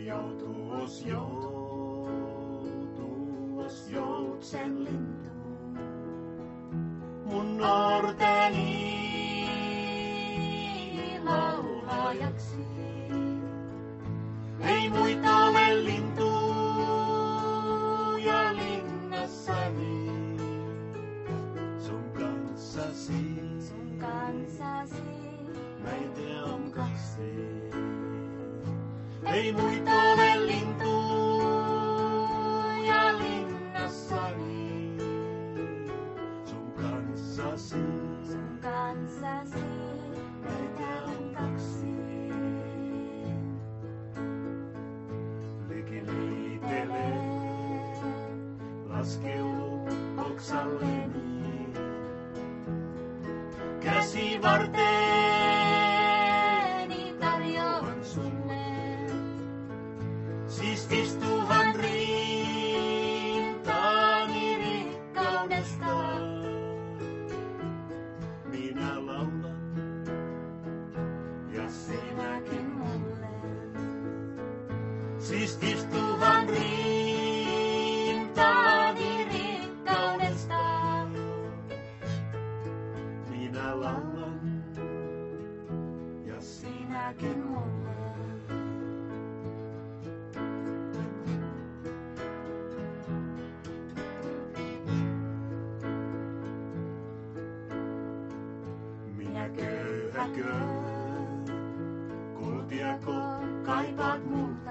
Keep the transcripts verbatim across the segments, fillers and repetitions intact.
joutuus, joutuus, joutsen lintu. Mun nuorteni laulajaksi. Ei muita ole lintuja linnassani. Sun kanssasi, sun kanssasi, meitä on kaksi. Ei muita ole lintuja linnassani. Sun kanssasi, sun kanssasi, meitä on kaksi. Liki liitelee, laskeudu oksalleni. Käsi varteeni tarjoan sulle. Siis istuhan rintaani rikkaudesta. Minä laulan ja sinäkin mulle. Siis istuhan rintaani rikkaudesta. Minä laulan ja sinäkin mulle. Minä köyhäkö, kultiako kaipaat multa?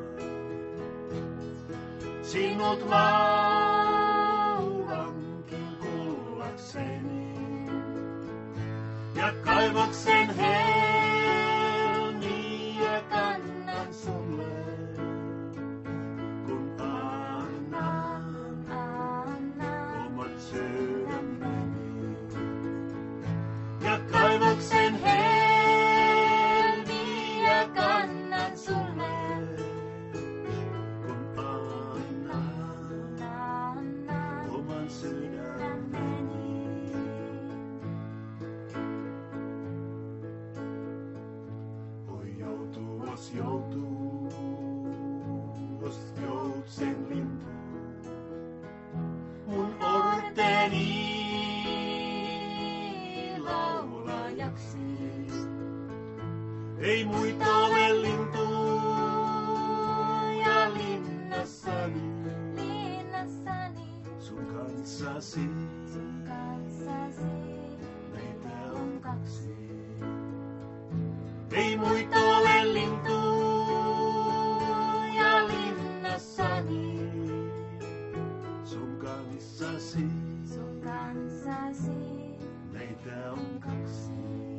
Sinut laulankin kuullakseni ja kaivoksen helmiä kannan sulle, kun annan, Anna omat sydämeni. Ja kaivoksen helmiä kannan sulle. kun annan Anna oman sydämeni. Oi joutuus, joutuus, joutsen lintu. Mun orteni laulajaksi. Ei muita ole lintuja linnassani. linnassani, Sun kanssasi kanssasi, meitä on kaksi. ei muita ole lintuja linnassani. Sun kanssasi Sun kanssasi, meitä on kaksi.